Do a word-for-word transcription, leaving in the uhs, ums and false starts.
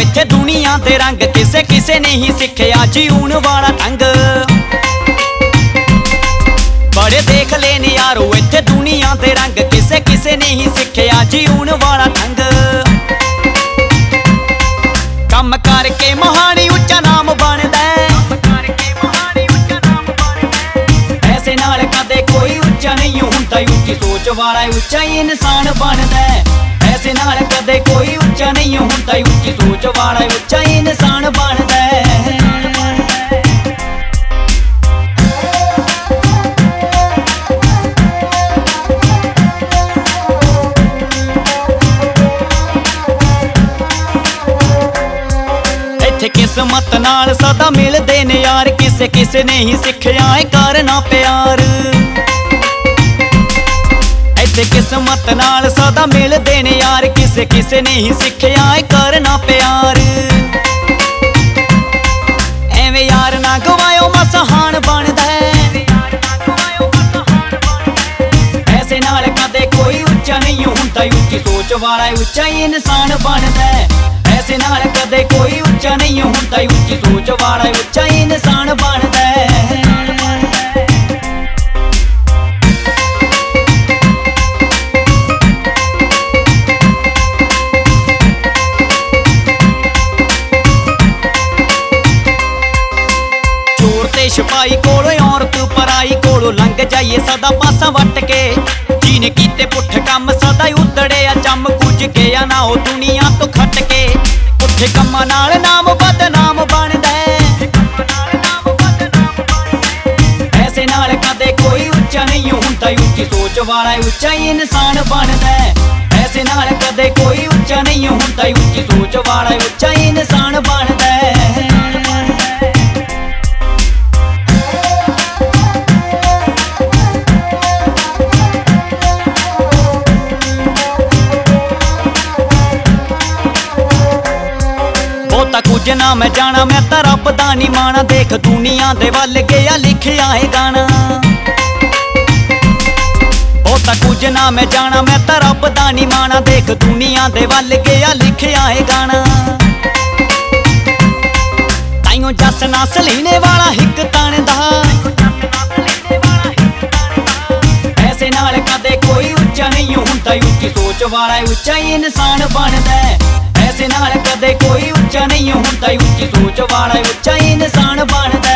इत्थे दुनिया दे रंग किसे किसे नहीं सिखया जीउण वाला ढंग। बड़े देख ले नज़ारो इत्थे दुनिया दे रंग किसे किसे नहीं सिखया जीउण वाला ढंग। कम करके महानी उच्चा नाम बनदा ऐसे नाल कदे कोई उच्चा नहीं हुंदा उच्ची सोच वाला उच्चा इंसान बनदा। ऐसे नाल कदे कोई उच्चा नहीं हुंदा उच्ची सोच वाला उच्चा इंसान बनदा। इत्थे किस्मत नाल सदा मिलदे ने यार किसे किसे नहीं सिखया है करना प्यार। इत्थे किस्मत नाल सदा मिलदे ने यार किसे किसे नहीं सिखया है करना प्यार। एवें यार ना गवायो मसहान बनदा ऐसे नाल कदे कोई उच्चा नहीं हुंदा उच्ची सोच वाला उच्चा इंसान बनदा। ऐसे नाल कदे कोई उच्चा नहीं हुंदा उच्ची सोच वाला उच्चा इंसान बनदा। चोर ते सिपाही कोलों औरत पराई कोलों लंघ जाइए सदा पासा वट के। जीने कीते पुठ कम सदा उतड़े चम कुछ गया ना हो दुनिया तो खट के। पुठे कम्मां नाल नाम बदनाम बनदा ऐसे नाल कदे कोई उच्चा नहीं हुंदा उच्ची सोच वाला उच्चा इंसान बनदा। ऐसे नाल कदे कोई उच्चा नहीं हुंदा उच्ची सोच वाला उच्चा इंसान बनदा। बहुता कुछ ना मैं जाना मैं तां रब दा नी माना देख दुनिया दे वल गया लिखिया है गाना। बहुता कुछ ना मैं जाना मैं तां रब दा नी माना देख दुनिया दे वल गया लिखिया है गाना। ताइयों जस नस लेने वाला हिक तणदा ऐसे नाल कदे कोई उच्चा नहीं हुंदा उच्ची सोच वाला उच्चा इंसान बनदा। ऐसे नाल कदे कोई उच्चा नहीं हुंदा उच्ची सोच वाला उच्चा इंसान बनदा।